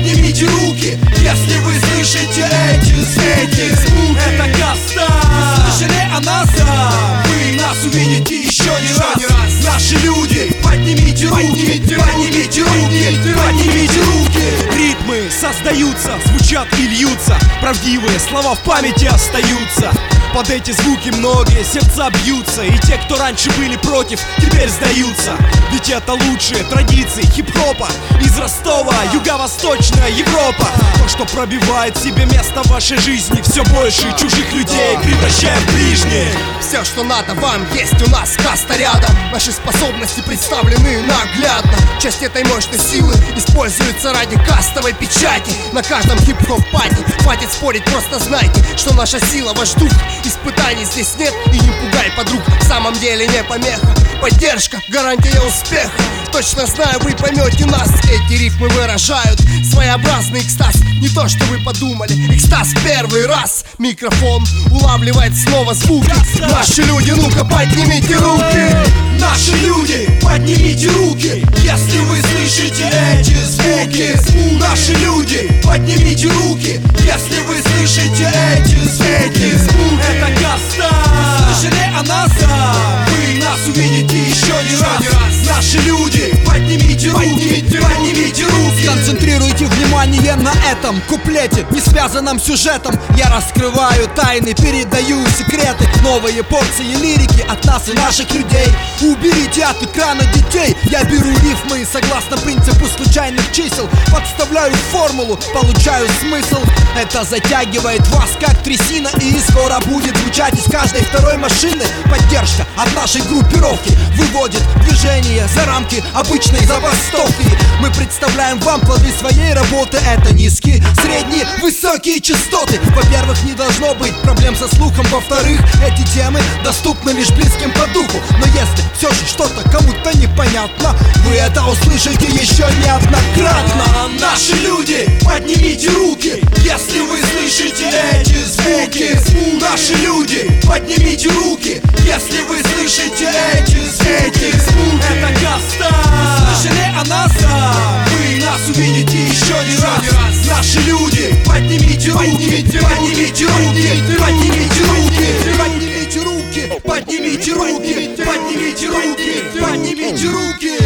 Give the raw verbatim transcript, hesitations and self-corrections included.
поднимите руки, если вы слышите эти звуки. Это Каста. Вы слышали о нас? Вы нас увидите еще не раз. Наши люди, поднимите руки, поднимите руки, поднимите руки. Ритмы создаются, звучат и льются, правдивые слова в памяти остаются. Под эти звуки многие сердца бьются, и те, кто раньше были против, теперь сдаются. Ведь это лучшие традиции хип-хопа из Ростова, юго-восточная Европа. То, что пробивает себе место в вашей жизни, все больше чужих людей превращая в ближних. Все, что надо вам, есть у нас, Каста рядом. Наши способности представлены наглядно. Часть этой мощной силы используется ради кастовой печати. На каждом хип-хоп-пати хватит спорить, просто знайте, что наша сила ваш дух. Испытаний здесь нет, и не пугай подруг, в самом деле не помеха. Поддержка, гарантия успеха. Точно знаю, вы поймете нас. Эти рифмы выражают своеобразный экстаз. Не то, что вы подумали, экстаз первый раз. Микрофон улавливает снова звуки. Наши люди, ну-ка поднимите руки. Наши люди, поднимите руки, если вы слышите эти звуки. Наши люди, поднимите руки, если вы слышите эти звуки. Это Каста. Вы слышали о нас? Вы нас увидите еще не раз. Наши люди, поднимите руки, поднимите руки. Сконцентрируйте внимание на этом куплете, не связанном сюжетом. Я раскрываю тайны, передаю секреты. Новые порции лирики от нас и наших людей. Уберите от экрана детей. Я беру рифмы и согласно принципу случайных чисел подставляю формулу, получаю смысл. Это затягивает вас как трясина, и скоро будет звучать из каждой второй машины. Поддержка от нашей группировки выводит движение за рамки обычной забастовки. Мы представляем вам плоды своей работы. Это низкие, средние, высокие частоты. Во-первых, не должно быть проблем со слухом. Во-вторых, эти темы доступны лишь близким по духу. Но если все же что-то кому-то непонятно, вы это услышите еще неоднократно. Наши люди, поднимите руки, если вы слышите эти звуки. Наши люди, поднимите руки, если вы слышите эти звуки. Это Каста. Вы слышали о нас? Вы нас увидите еще не раз. Наши люди, поднимите руки, поднимите руки, поднимите руки, поднимите руки, поднимите руки, поднимите руки, поднимите руки.